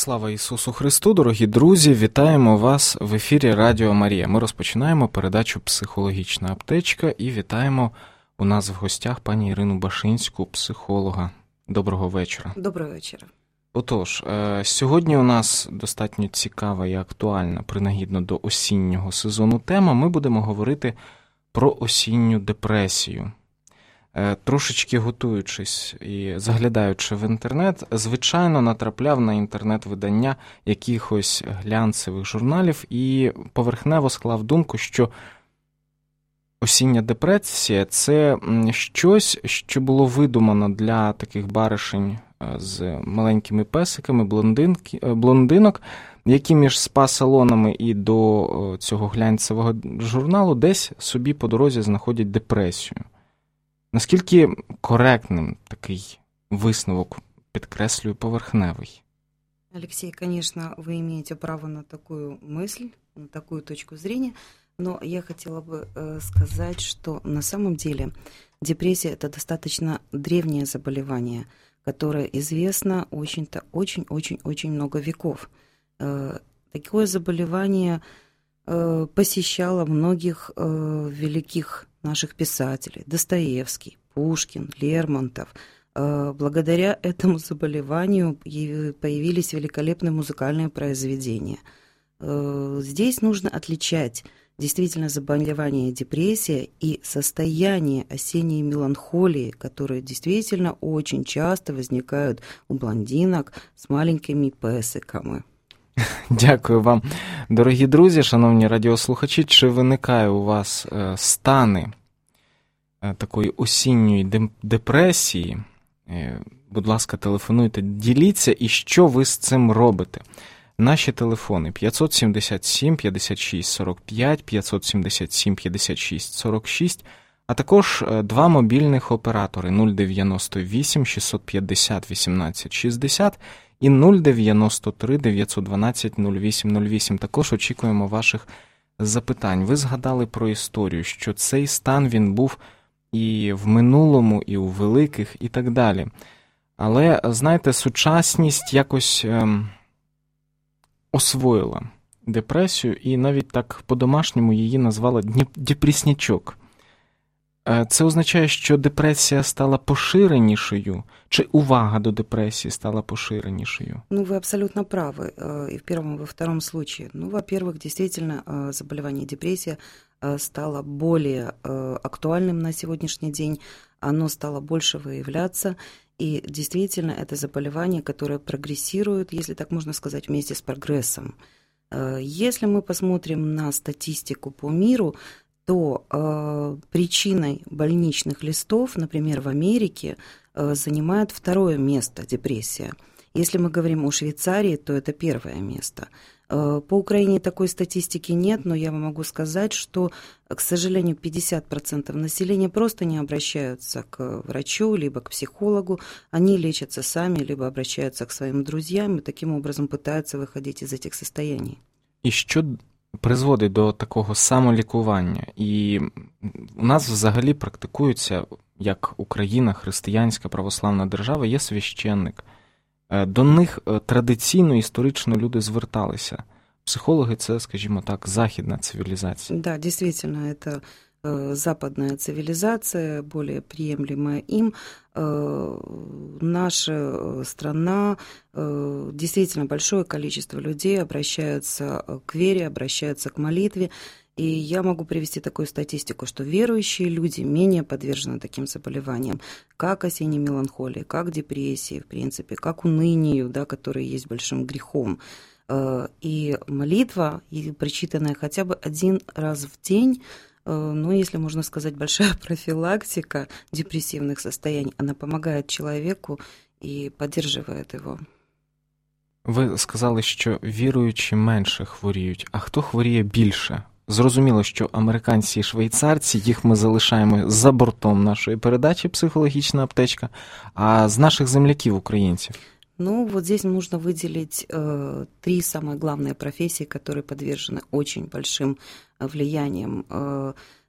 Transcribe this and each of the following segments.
Слава Ісусу Христу, дорогі друзі, вітаємо вас в ефірі Радіо Марія. Ми розпочинаємо передачу «Психологічна аптечка» і вітаємо у нас в гостях пані Ірину Башинську, психолога. Доброго вечора. Доброго вечора. Отож, сьогодні у нас достатньо цікава і актуальна, принагідно до осіннього сезону тема. Ми будемо говорити про осінню депресію. Трошечки готуючись і заглядаючи в інтернет, звичайно, натрапляв на інтернет-видання якихось глянцевих журналів і поверхнево склав думку, що осіння депресія – це щось, що було видумано для таких баришень з маленькими песиками, блондинок, які між спа-салонами і до цього глянцевого журналу десь собі по дорозі знаходять депресію. Наскільки коректним такий висновок, підкреслюю, поверхневий? Алексей, конечно, вы имеете право на такую мысль, на такую точку зрения, но я хотела бы сказать, что на самом деле депрессия – это достаточно древнее заболевание, которое известно очень-очень много веков. Такое заболевание посещало многих великих наших писателей: Достоевский, Пушкин, Лермонтов. Благодаря этому заболеванию появились великолепные музыкальные произведения. Здесь нужно отличать действительно заболевание депрессия и состояние осенней меланхолии, которые действительно очень часто возникают у блондинок с маленькими песиками. Дякую вам, дорогі друзі, шановні радіослухачі. Чи виникає у вас стани такої осінньої депресії? Будь ласка, телефонуйте, діліться, і що ви з цим робите? Наші телефони 577 56 45, 577 56 46, а також два мобільних оператори 098 650 18 60 і 093 912 0808. Також очікуємо ваших запитань. Ви згадали про історію, що цей стан, він був і в минулому, і у великих, і так далі. Але, знаєте, сучасність якось освоїла депресію і навіть так по-домашньому її назвала депреснячок. Це означає, що депресія стала поширенішою, чи увага до депресії стала поширенішою? Ну, вы абсолютно правы и в первом, и во втором случае. Ну, во-первых, действительно, заболевание депрессия стало более актуальным на сегодняшний день, оно стало больше выявляться, и действительно это заболевание, которое прогрессирует, если так можно сказать, вместе с прогрессом. Если мы посмотрим на статистику по миру, то причиной больничных листов, например, в Америке, занимает второе место депрессия. Если мы говорим о Швейцарии, то это первое место. По Украине такой статистики нет, но я вам могу сказать, что, к сожалению, 50% населения просто не обращаются к врачу, либо к психологу. Они лечатся сами, либо обращаются к своим друзьям и таким образом пытаются выходить из этих состояний. І що призводить до такого самолікування? І у нас взагалі практикується, як Україна, християнська православна держава, є священник. До них традиційно, історично люди зверталися. Психологи – це, скажімо так, західна цивілізація. Да, действительно, это западная цивилизация, более приемлемая им. Наша страна, действительно большое количество людей обращаются к вере, обращаются к молитве. И я могу привести такую статистику, что верующие люди менее подвержены таким заболеваниям, как осенней меланхолии, как депрессии, в принципе, как унынию, да, которые есть большим грехом. И молитва, прочитанная хотя бы один раз в день, ну, если можно сказать, большая профилактика депрессивных состояний, она помогает человеку и поддерживает его. Ви сказали, що віруючі менше хворіють, а хто хворіє більше? Зрозуміло, що американці і швейцарці, їх ми залишаємо за бортом нашої передачі «Психологічна аптечка», а з наших земляків, українців? Ну, вот здесь нужно выделить три самые главные профессии, которые подвержены очень большим влиянием.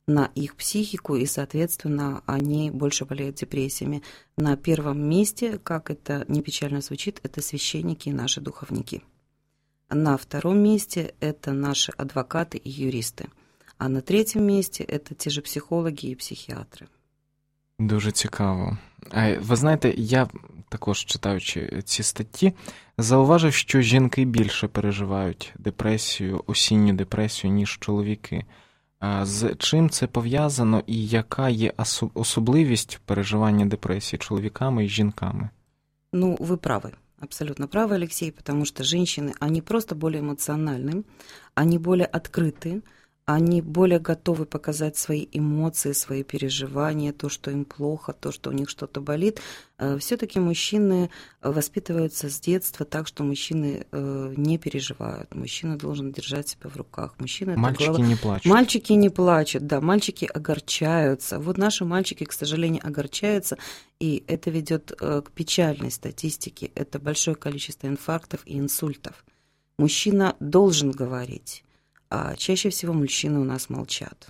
на их психику, и, соответственно, они больше болеют депрессиями. На первом месте, как это не печально звучит, это священники и наши духовники. На втором месте это наши адвокаты и юристы. А на третьем месте это ті ж психологи і психіатри. Дуже цікаво. Ви знаєте, я також, читаючи ці статті, зауважив, що жінки більше переживають депресію, осінню депресію, ніж чоловіки. З чим це пов'язано і яка є особливість переживання депресії чоловіками і жінками? Ну, вы правы. Абсолютно правы, Алексей, потому что женщины, они просто более эмоциональны, они более открыты, они более готовы показать свои эмоции, свои переживания, то, что им плохо, то, что у них что-то болит. Все-таки мужчины воспитываются с детства так, что мужчины не переживают. Мужчина должен держать себя в руках. Мальчики не плачут. Мальчики не плачут, да, мальчики огорчаются. Вот наши мальчики, к сожалению, огорчаются, и это ведет к печальной статистике. Это большое количество инфарктов и инсультов. Мужчина должен говорить. А чаще всего мужчины у нас молчат.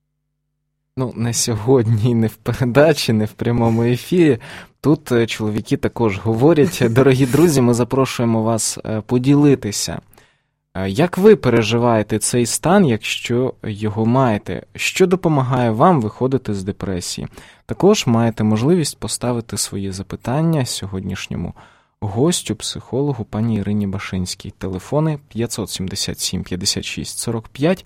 Ну, не сьогодні, не в передачі, не в прямому ефірі. Тут чоловіки також говорять. Дорогі друзі, ми запрошуємо вас поділитися. Як ви переживаєте цей стан, якщо його маєте? Що допомагає вам виходити з депресії? Також маєте можливість поставити свої запитання сьогоднішньому гостю, психологу пані Ірині Башинській. Телефони 577 56 45,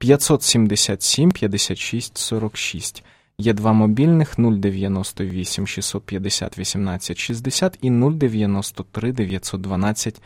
577 56 46. Є два мобільних 098 650 18 60 і 093 912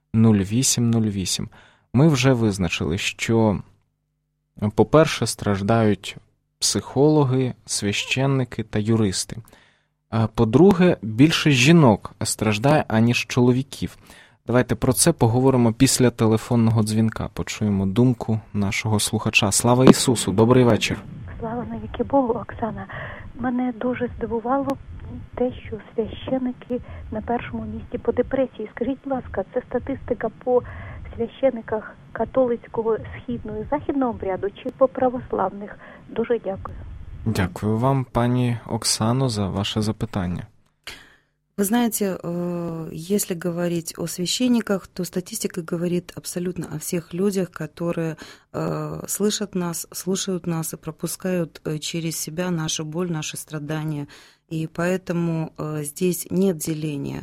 0808. Ми вже визначили, що, по-перше, страждають психологи, священники та юристи. По-друге, більше жінок страждає, аніж чоловіків. Давайте про це поговоримо після телефонного дзвінка. Почуємо думку нашого слухача. Слава Ісусу! Добрий вечір! Слава навіки Богу, Оксана. Мене дуже здивувало те, що священики на першому місці по депресії. Скажіть, будь ласка, це статистика по священиках католицького східного і західного обряду чи по православних? Дуже дякую. Дякую вам, пані Оксано, за ваше запитання. Вы знаете, если говорить о священниках, то статистика говорит абсолютно о всех людях, которые слышат нас, слушают нас и пропускают через себя нашу боль, наши страдания. И поэтому здесь нет деления,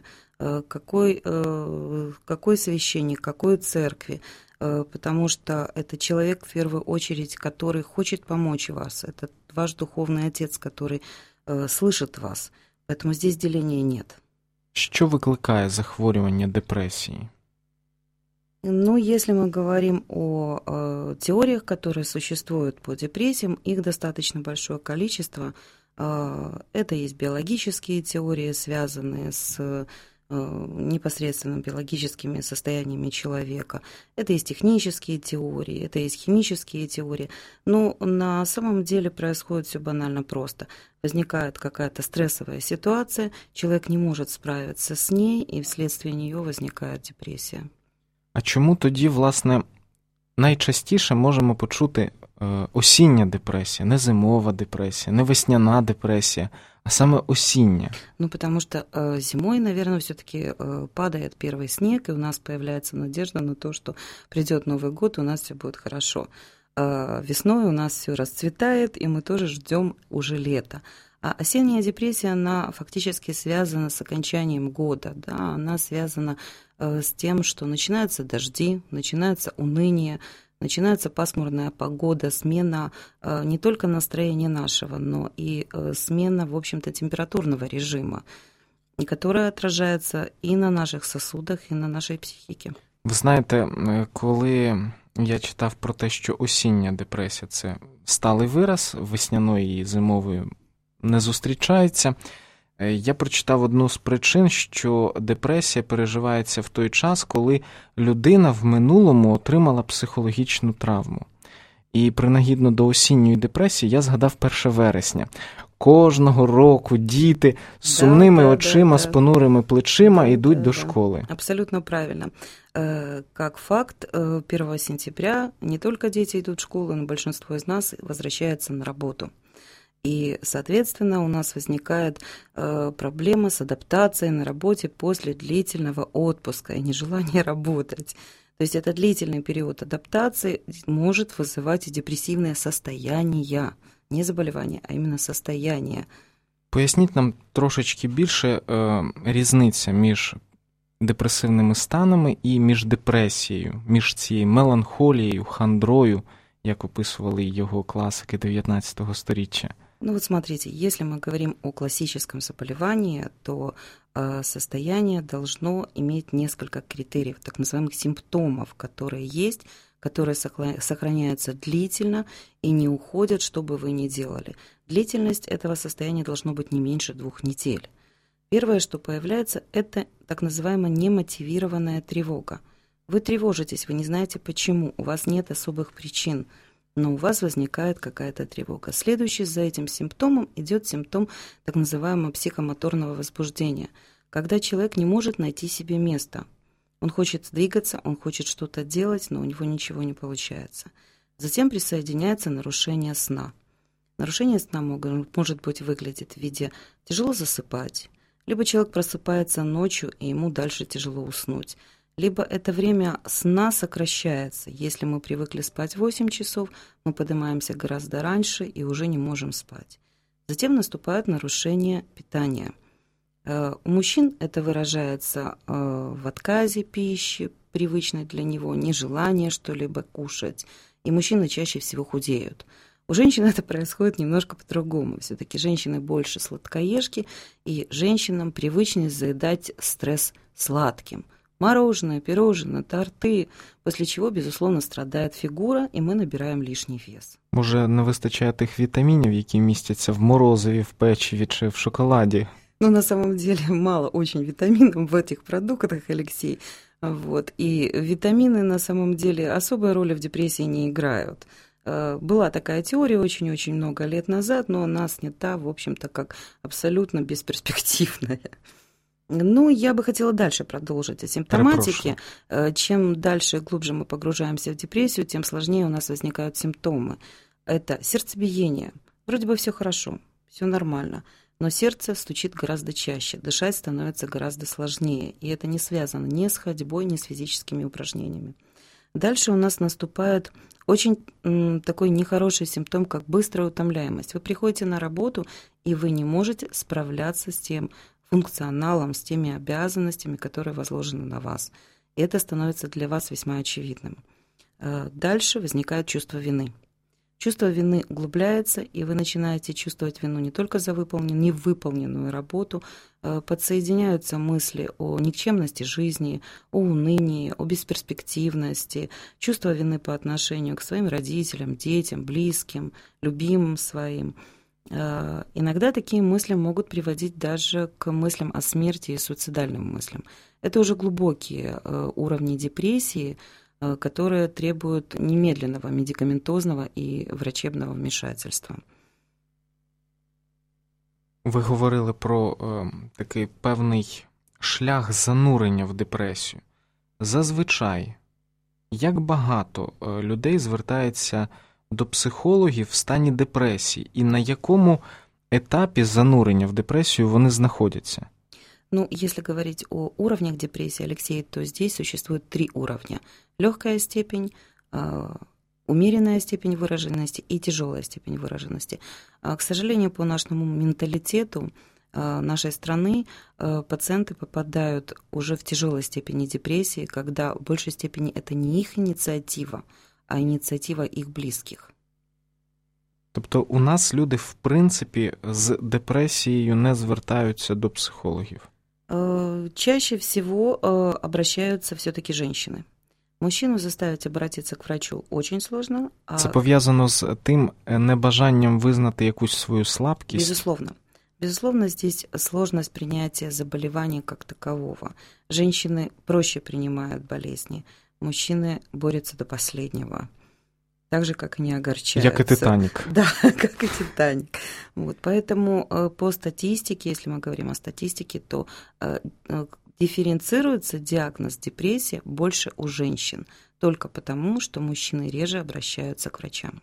какой священник, какой церкви, потому что это человек, в первую очередь, который хочет помочь вас. Это ваш духовный отец, который слышит вас. Поэтому здесь деления нет. Що викликає захворювання депресії? Ну, если мы говорим о теориях, которые существуют по депрессиям, их достаточно большое количество. Это есть биологические теории, связанные с непосредственно биологическими состояниями человека. Это есть технические теории, это есть химические теории. Но на самом деле происходит все банально просто. Возникает какая-то стрессовая ситуация, человек не может справиться с ней, и вследствие нее возникает депресія. А чому тоді, власне, найчастіше можемо почути осіння депресія, не зимова депресія, не весняна депресія, а саме осіння? Ну, потому что зимой, наверное, все-таки падает первый снег, и у нас появляется надежда на то, что придет Новый год, у нас все будет хорошо. Весной у нас все расцветает, и мы тоже ждем уже лета. А осенняя депрессия, она фактически связана с окончанием года, да? Она связана с тем, что начинаются дожди, начинается уныние, начинается пасмурная погода, смена не только настроения нашего, но и смена, в общем-то, температурного режима, которая отражается и на наших сосудах, и на нашей психіці. Ви знаєте, коли я читав про те, що осіння депресія – це сталий вираз, весняної і зимової не зустрічається, я прочитав одну з причин, що депресія переживається в той час, коли людина в минулому отримала психологічну травму. І принагідно до осінньої депресії я згадав 1 вересня, кожного року діти з сумними очима, з понурими плечима йдуть до школи. Абсолютно правильно. Как факт, 1 сентября не только дети идут в школу, но большинство из нас возвращается на работу. И, соответственно, у нас возникает проблема с адаптацией на работе после длительного отпуска и нежелания работать. То есть это длительный период адаптации может вызывать депрессивное состояние, не заболевание, а именно состояние. Поясніть нам трошечки більше різниця між депресивними станами і між депресією, між цією меланхолією, хандрою, як описували його класики 19 століття. Ну вот смотрите, если мы говорим о классическом заболевании, то состояние должно иметь несколько критериев, так называемых симптомов, которые есть, которые сохраняются длительно и не уходят, что бы вы ни делали. Длительность этого состояния должно быть не меньше 2 недель. Первое, что появляется, это так называемая немотивированная тревога. Вы тревожитесь, вы не знаете почему, у вас нет особых причин, но у вас возникает какая-то тревога. Следующий за этим симптомом идет симптом так называемого психомоторного возбуждения, когда человек не может найти себе место. Он хочет двигаться, он хочет что-то делать, но у него ничего не получается. Затем присоединяется нарушение сна. Нарушение сна может быть выглядит в виде тяжело засыпать, либо человек просыпается ночью, и ему дальше тяжело уснуть. Либо это время сна сокращается. Если мы привыкли спать 8 часов, мы поднимаемся гораздо раньше и уже не можем спать. Затем наступает нарушение питания. У мужчин это выражается в отказе пищи, привычной для него, нежелание что-либо кушать. И мужчины чаще всего худеют. У женщин это происходит немножко по-другому. Все-таки женщины больше сладкоежки, и женщинам привычнее заедать стресс сладким. Мороженое, пирожное, торты, после чего, безусловно, страдает фигура, и мы набираем лишний вес. Може, не вистачає тих вітамінів, які містяться в морозиві, в печиві чи в шоколаді? Ну, на самом деле, мало очень витаминов в этих продуктах, Алексей. Вот. И витамины, на самом деле, особой роли в депрессии не играют. Была такая теория очень-очень много лет назад, но она снята, в общем-то, как абсолютно бесперспективная. Ну, я бы хотела дальше продолжить о симптоматике. Чем дальше и глубже мы погружаемся в депрессию, тем сложнее у нас возникают симптомы. Это сердцебиение. Вроде бы все хорошо, все нормально, но сердце стучит гораздо чаще, дышать становится гораздо сложнее, и это не связано ни с ходьбой, ни с физическими упражнениями. Дальше у нас наступает очень такой нехороший симптом, как быстрая утомляемость. Вы приходите на работу, и вы не можете справляться с тем функционалом, с теми обязанностями, которые возложены на вас. И это становится для вас весьма очевидным. Дальше возникает чувство вины. Чувство вины углубляется, и вы начинаете чувствовать вину не только за невыполненную работу, подсоединяются мысли о никчемности жизни, о унынии, о бесперспективности, чувство вины по отношению к своим родителям, детям, близким, любимым своим. Иногда такие мысли могут приводить даже к мыслям о смерти и суицидальным мыслям. Это уже глубокие уровни депрессии, которые требуют немедленного медикаментозного і врачебного вмішательства. Ви говорили про такий певний шлях занурення в депресію. Зазвичай, як багато людей звертається до психологів в стані депресії, і на якому етапі занурення в депресію вони знаходяться? Ну, если говорить о уровнях депрессии, Алексей, то здесь существует 3 уровня. Легкая степень, умеренная степень выраженности и тяжелая степень выраженности. К сожалению, по нашему менталитету нашей страны пациенты попадают уже в тяжелой степени депрессии, когда в большей степени это не их инициатива, а инициатива их близких. Тобто у нас люди, в принципі, з депресією не звертаються до психологів? Чаще всего обращаются все-таки женщины. Мужчину заставить обратиться к врачу очень сложно. Це пов'язано з тим небажанням визнати якусь свою слабкість? Безусловно. Безусловно, здесь сложность принятия заболевания как такового. Женщины проще принимают болезни, мужчины борются до последнего. так же, как и не огорчаются. Как и «Титаник». Да, как и «Титаник». Вот, поэтому по статистике, если мы говорим о статистике, то дифференцируется диагноз депрессия больше у женщин, только потому, что мужчины реже обращаются к врачам.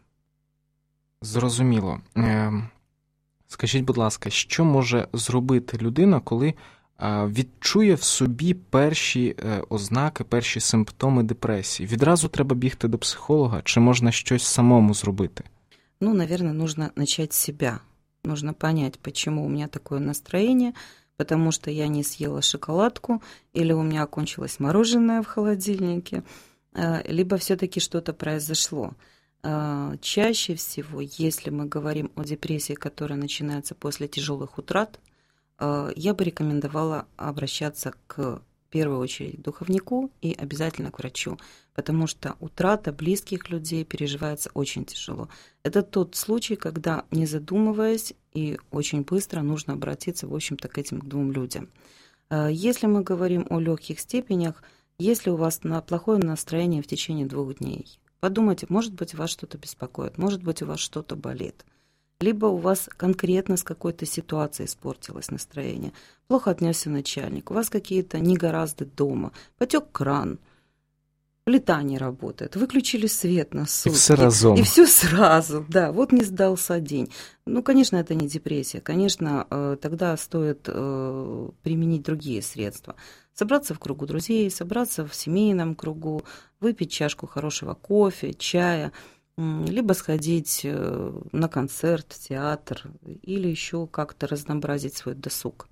Зрозуміло. Скажіть, будь ласка, що може зробити людина, коли відчує в собі перші ознаки, перші симптоми депресії? Відразу треба бігти до психолога, чи можна щось самому зробити? Ну, наверное, нужно начать с себя. Нужно понять, почему у меня такое настроение, потому что я не съела шоколадку, или у меня окончилось мороженое в холодильнике, либо все-таки что-то произошло. Чаще всего, если мы говорим о депрессии, которая начинается после тяжелых утрат, я бы рекомендовала обращаться в первую очередь к духовнику и обязательно к врачу, потому что утрата близких людей переживается очень тяжело. Это тот случай, когда, не задумываясь, и очень быстро нужно обратиться, в общем-то, к этим двум людям. Если мы говорим о легких степенях, если у вас плохое настроение в течение 2 дней, подумайте, может быть, вас что-то беспокоит, может быть, у вас что-то болит. Либо у вас конкретно с какой-то ситуацией испортилось настроение, плохо отнесся начальник, у вас какие-то негаразды дома, потек кран, плита не работает, выключили свет на сутки. И все разом. И все сразу, да, вот не сдался день. Ну, конечно, это не депрессия, конечно, тогда стоит применить другие средства. Собраться в кругу друзей, собраться в семейном кругу, выпить чашку хорошего кофе, чая, либо сходить на концерт, в театр, или еще как-то разнообразить свой досуг.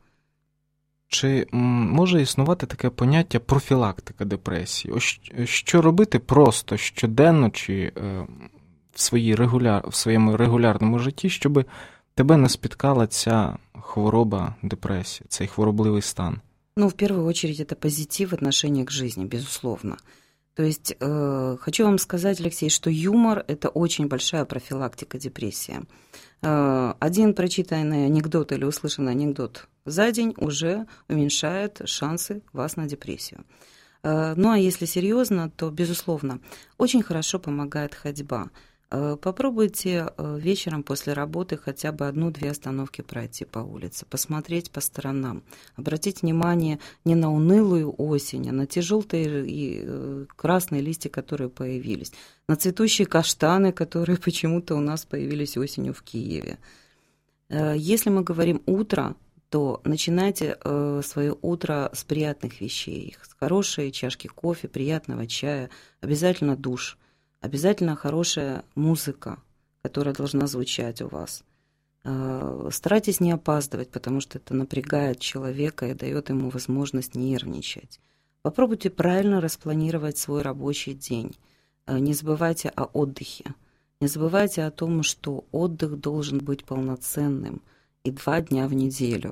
Чи може існувати таке поняття профілактика депресії? Ось що робити просто щоденно чи в своєму регулярному житті, щоб тебе не спіткала ця хвороба, депресія, цей хворобливий стан? Ну, в первую очередь, это позитив в отношении к жизни, безусловно. То есть хочу вам сказать, Алексей, что юмор – это очень большая профилактика депрессии. Один прочитанный анекдот или услышанный анекдот за день уже уменьшает шансы вас на депрессию. Ну, а если серьезно, то, безусловно, очень хорошо помогает ходьба. Попробуйте вечером после работы хотя бы 1-2 остановки пройти по улице, посмотреть по сторонам, обратить внимание не на унылую осень, а на те желтые и красные листья, которые появились, на цветущие каштаны, которые почему-то у нас появились осенью в Киеве. Если мы говорим утро, то начинайте свое утро с приятных вещей, с хорошей чашки кофе, приятного чая, обязательно душ. Обязательно хорошая музыка, которая должна звучать у вас. Старайтесь не опаздывать, потому что это напрягает человека и дает ему возможность нервничать. Попробуйте правильно распланировать свой рабочий день. Не забывайте о отдыхе. Не забывайте о том, что отдых должен быть полноценным и 2 дня в неделю.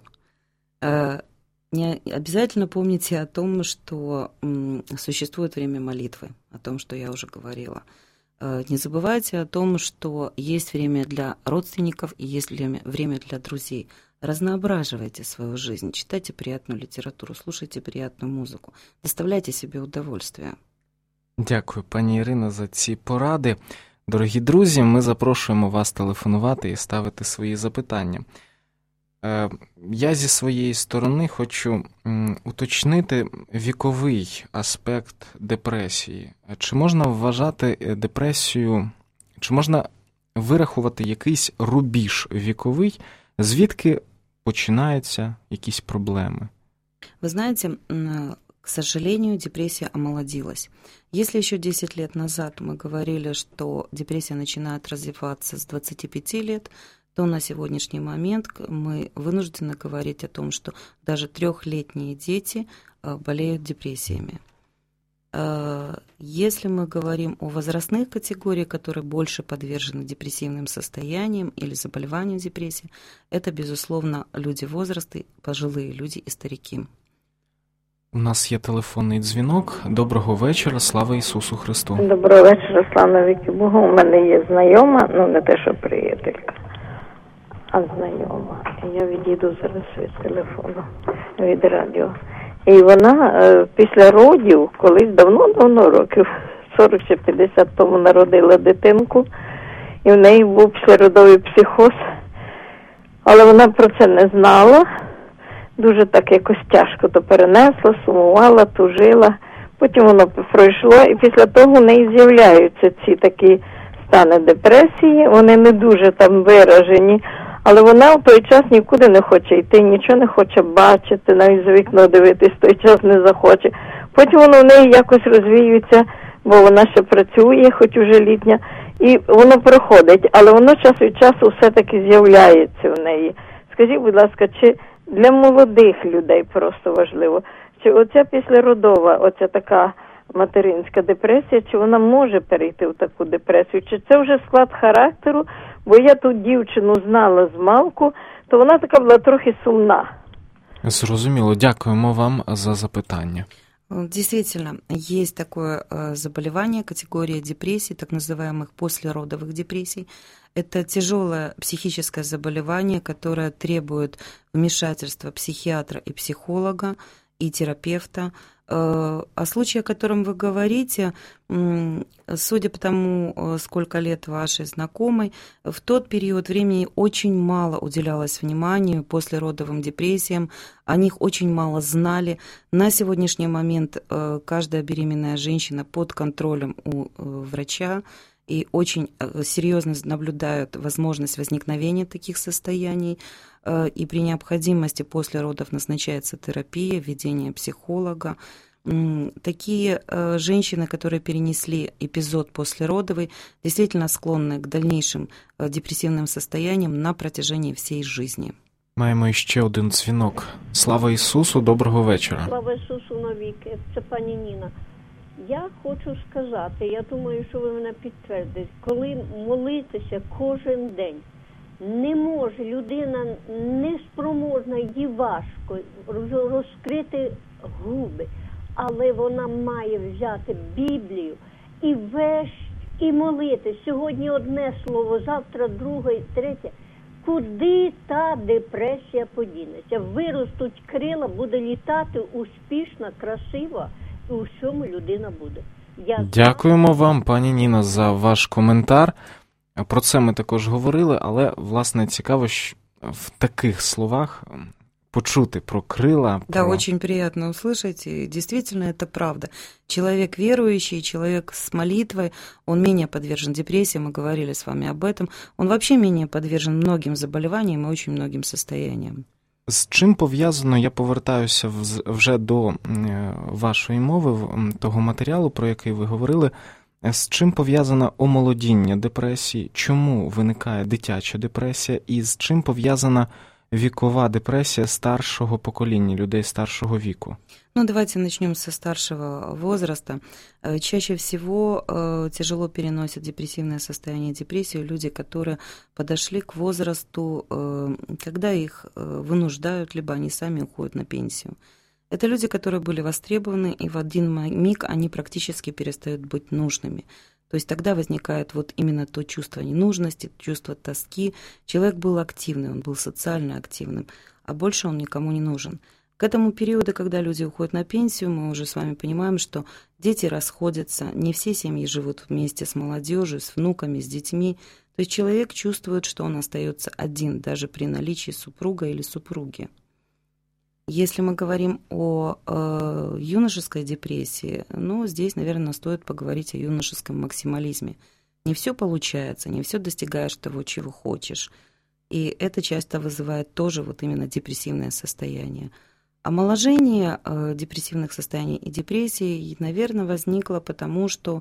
Не обязательно помните о том, что существует время молитвы, о том, что я уже говорила. Не забывайте о том, что есть время для родственников и есть время для друзей. Разноображивайте свою жизнь, читайте приятную литературу, слушайте приятную музыку, доставляйте себе удовольствие. Дякую, пані Ірино, за ці поради. Дорогі друзі, ми запрошуємо вас телефонувати і ставити свої запитання. Я зі своєї сторони хочу уточнити віковий аспект депресії. Чи можна вважати депресію, чи можна вирахувати якийсь рубіж віковий, звідки починаються якісь проблеми? Вы знаете, к сожалению, депрессия омолодилась. Если еще 10 лет назад мы говорили, что депрессия начинает развиваться с 25 лет, то на сегодняшний момент мы вынуждены говорить о том, что даже 3-летние дети болеют депрессиями. Если мы говорим о возрастных категориях, которые больше подвержены депрессивным состояниям или заболеванию депрессии, это, безусловно, люди возраста, пожилые люди и старики. У нас є телефонний дзвінок. Доброго вечора, слава Ісусу Христу. Доброго вечора, слава віки Богу. У мене є знайома, ну не те, що приятелька, а знайома. Я відійду зараз від телефону, від радіо. І вона після родів, колись давно-давно років, 40 чи 50 тому народила дитинку, і в неї був післяродовий психоз. Але вона про це не знала, дуже так якось тяжко то перенесла, сумувала, тужила. Потім воно пройшло, і після того в неї з'являються ці такі стани депресії, вони не дуже там виражені, але вона в той час нікуди не хоче йти, нічого не хоче бачити, навіть за вікно дивитись в той час не захоче. Потім воно в неї якось розвіюється, бо вона ще працює, хоч уже літня, і воно проходить, але воно час від часу все-таки з'являється в неї. Скажіть, будь ласка, чи для молодих людей просто важливо, чи оця післяродова, оця така материнська депресія, чи вона може перейти в таку депресію, чи це вже склад характеру, бо я ту дівчину знала з малку, то вона така була трохи сумна. Зрозуміло, дякуємо вам за запитання. Действительно, есть такое заболевание, категория депрессий, так называемых послеродовых депрессий. Это тяжелое психическое заболевание, которое требует вмешательства психиатра и психолога, и терапевта. О случае, о котором вы говорите, судя по тому, сколько лет вашей знакомой, в тот период времени очень мало уделялось вниманию послеродовым депрессиям, о них очень мало знали. На сегодняшний момент каждая беременная женщина под контролем у врача и очень серьезно наблюдают возможность возникновения таких состояний, и при необходимости после родов назначается терапия, введение психолога. Такие женщины, которые перенесли эпизод послеродовый, действительно склонны к дальнейшим депрессивным состояниям на протяжении всей жизни. Маємо ще один дзвінок. Слава Ісусу, доброго вечора. Слава Ісусу навіки, це пані Ніна. Я хочу сказати, я думаю, що ви мене підтвердите, коли молитися кожен день, не може людина, неспроможна, їй важко розкрити губи, але вона має взяти Біблію і і молити. Сьогодні одне слово, завтра друге, третє. Куди та депресія подінеться? Виростуть крила, буде літати успішно, красиво, і у всьому людина буде. Дякуємо вам, пані Ніна, за ваш коментар. Про це ми також говорили, але, власне, цікаво, що в таких словах почути про крила. Да, очень приятно услышать, и действительно это правда. Человек верующий, человек с молитвой, он менее подвержен депрессии, мы говорили с вами об этом, он вообще менее подвержен многим заболеваниям и очень многим состояниям. З чим пов'язано, я повертаюся вже до вашої мови, того матеріалу, про який ви говорили, з чим пов'язано омолодіння депресії, чому виникає дитяча депресія і з чим пов'язана векова депрессия старшего поколения, людей старшего веку? Ну, давайте начнем со старшего возраста. Чаще всего тяжело переносят депрессивное состояние, депрессию люди, которые подошли к возрасту, когда их вынуждают, либо они сами уходят на пенсию. Это люди, которые были востребованы, и в один миг они практически перестают быть нужными. То есть тогда возникает вот именно то чувство ненужности, чувство тоски. Человек был активный, он был социально активным, а больше он никому не нужен. К этому периоду, когда люди уходят на пенсию, мы уже с вами понимаем, что дети расходятся, не все семьи живут вместе с молодежью, с внуками, с детьми. То есть человек чувствует, что он остается один, даже при наличии супруга или супруги. Если мы говорим о юношеской депрессии, ну, здесь, наверное, стоит поговорить о юношеском максимализме. Не все получается, не все достигаешь того, чего хочешь. И это часто вызывает тоже вот именно депрессивное состояние. Омоложение депрессивных состояний и депрессии, наверное, возникло потому, что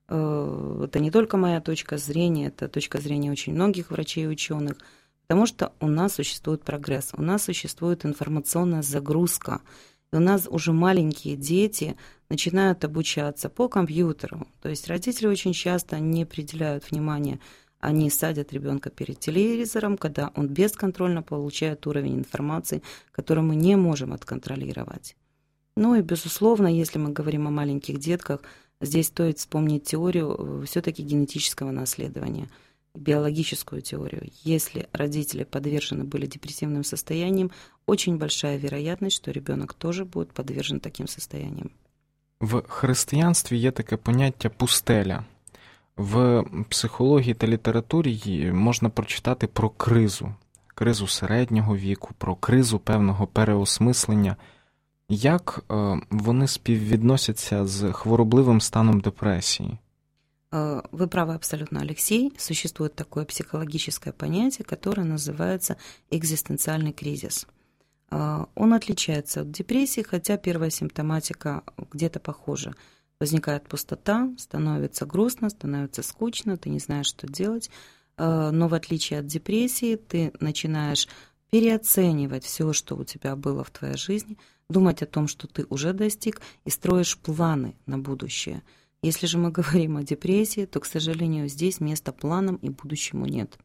это не только моя точка зрения, это точка зрения очень многих врачей и ученых, потому что у нас существует прогресс, у нас существует информационная загрузка, и у нас уже маленькие дети начинают обучаться по компьютеру. То есть родители очень часто не уделяют внимания, они садят ребенка перед телевизором, когда он бесконтрольно получает уровень информации, который мы не можем отконтролировать. Ну и, безусловно, если мы говорим о маленьких детках, здесь стоит вспомнить теорию все-таки генетического наследования, биологическую теорию. Если родители подвержены были депрессивным состояниям, очень большая вероятность, что ребенок тоже будет подвержен таким состояниям. В християнстві є таке поняття «пустеля». В психології та літературі можна прочитати про кризу середнього віку, про кризу певного переосмислення. Як вони співвідносяться з хворобливим станом депресії? Вы правы абсолютно, Алексей. Существует такое психологическое понятие, которое называется экзистенциальный кризис. Он отличается от депрессии, хотя первая симптоматика где-то похожа. Возникает пустота, становится грустно, становится скучно, ты не знаешь, что делать. Но в отличие от депрессии, ты начинаешь переоценивать все, что у тебя было в твоей жизни, думать о том, что ты уже достиг, и строишь планы на будущее. Если же мы говорим о депрессии, то, к сожалению, здесь места планам и будущему нет.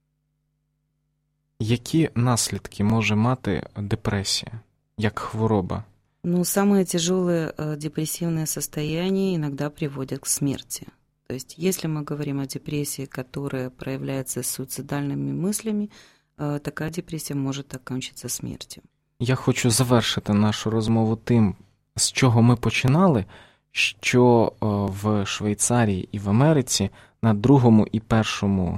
Які наслідки може мати депресія, як хвороба? Самые тяжелые депрессивные состояния иногда приводят к смерти. То есть, если мы говорим о депрессии, которая проявляется суицидальными мыслями, такая депрессия может окончиться смертью. Я хочу завершити нашу розмову тим, з чого ми починали, що в Швейцарії і в Америці на другому і першому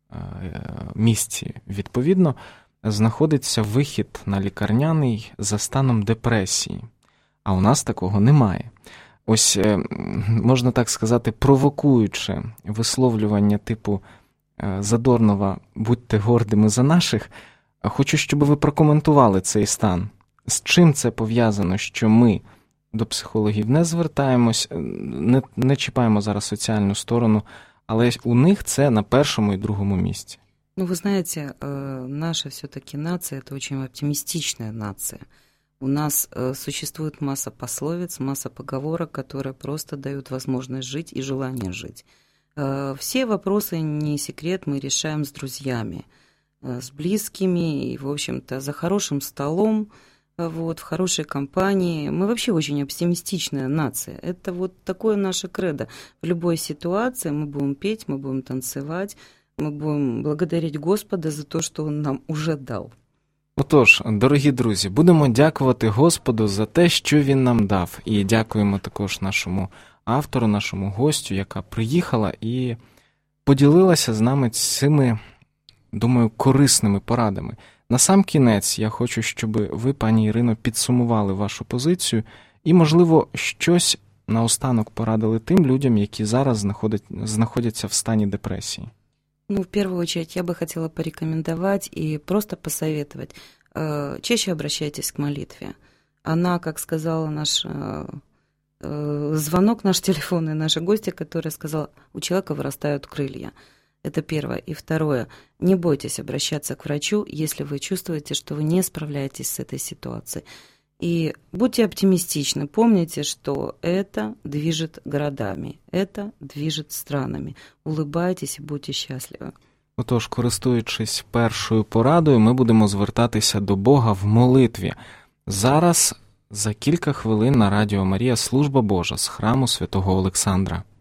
місці, відповідно, знаходиться вихід на лікарняний за станом депресії. А у нас такого немає. Ось, можна так сказати, провокуючи висловлювання типу Задорнова «Будьте гордими за наших», хочу, щоб ви прокоментували цей стан. З чим це пов'язано, що ми до психологів не звертаємось, не чіпаємо зараз соціальну сторону, але у них це на першому і другому місці? Вы знаете, наша все-таки нация – это очень оптимистичная нация. У нас существует масса пословиц, масса поговорок, которые просто дают возможность жить и желание жить. Все вопросы, не секрет, мы решаем с друзьями, с близкими и, в общем-то, за хорошим столом, в хорошей компании. Мы вообще очень оптимистичная нация. Это вот такое наше кредо. В любой ситуации мы будем петь, мы будем танцевать, мы будем благодарить Господа за то, что Он нам уже дал. Отож, дорогі друзі, будемо дякувати Господу за те, що Він нам дав. І дякуємо також нашому автору, нашому гостю, яка приїхала і поділилася з нами цими, думаю, корисними порадами. Насамкінець я хочу, щоб ви, пані Ірино, підсумували вашу позицію і, можливо, щось наостанок порадили тим людям, які зараз знаходяться в стані депресії. В первую очередь я бы хотела порекомендовать и просто посоветовать. Чаще обращайтесь к молитве. Она, как сказала наш звонок, наш телефонный, наша гостья, которая сказала, у человека вырастают крылья. Это первое. И второе, не бойтесь обращаться к врачу, если вы чувствуете, что вы не справляетесь с этой ситуацией. И будьте оптимистичны, помните, что это движет городами, это движет странами. Улыбайтесь і будьте щасливі. Отож, користуючись першою порадою, ми будемо звертатися до Бога в молитві. Зараз, за кілька хвилин на Радіо Марія, служба Божа з храму Святого Олександра.